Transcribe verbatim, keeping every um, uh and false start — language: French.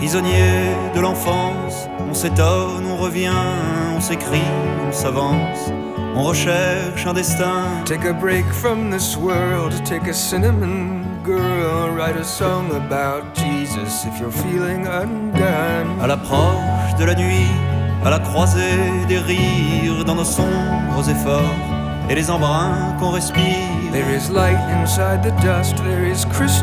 Prisonnier de l'enfance, on s'étonne, on revient, on s'écrie, on s'avance, on recherche un destin. Take a break from this world, take a cinnamon girl, write a song about Jesus if you're feeling undone. À l'approche de la nuit, à la croisée des rires, dans nos sombres efforts et les embruns qu'on respire. There is light inside the dust, there is crystal